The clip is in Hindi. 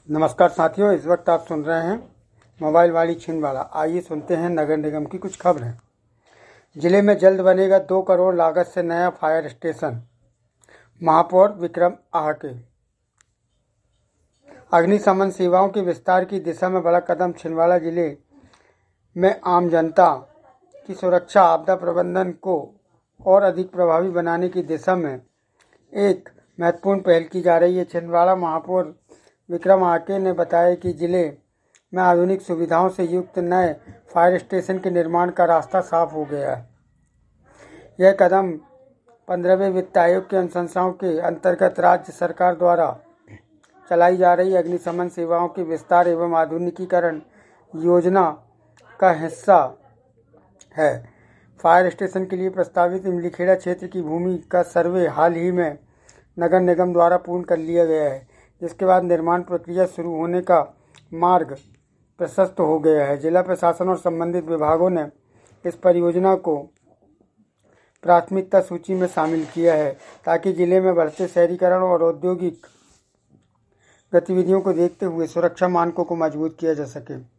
नमस्कार साथियों, इस वक्त आप सुन रहे हैं मोबाइल वाली छिंदवाड़ा। आइए सुनते हैं नगर निगम की कुछ खबरें। जिले में जल्द बनेगा 2 करोड़ लागत से नया फायर स्टेशन, महापौर विक्रम आहके। अग्निशमन सेवाओं के विस्तार की दिशा में बड़ा कदम। छिंदवाड़ा जिले में आम जनता की सुरक्षा, आपदा प्रबंधन को और अधिक प्रभावी बनाने की दिशा में एक महत्वपूर्ण पहल की जा रही है। छिंदवाड़ा महापौर विक्रम आहके ने बताया कि जिले में आधुनिक सुविधाओं से युक्त नए फायर स्टेशन के निर्माण का रास्ता साफ हो गया है। यह कदम 15वें वित्त आयोग के अनुशंसाओं के अंतर्गत राज्य सरकार द्वारा चलाई जा रही अग्निशमन सेवाओं के विस्तार एवं आधुनिकीकरण योजना का हिस्सा है। फायर स्टेशन के लिए प्रस्तावित इमलीखेड़ा क्षेत्र की भूमि का सर्वे हाल ही में नगर निगम द्वारा पूर्ण कर लिया गया है, जिसके बाद निर्माण प्रक्रिया शुरू होने का मार्ग प्रशस्त हो गया है। जिला प्रशासन और संबंधित विभागों ने इस परियोजना को प्राथमिकता सूची में शामिल किया है, ताकि जिले में बढ़ते शहरीकरण और औद्योगिक गतिविधियों को देखते हुए सुरक्षा मानकों को मजबूत किया जा सके।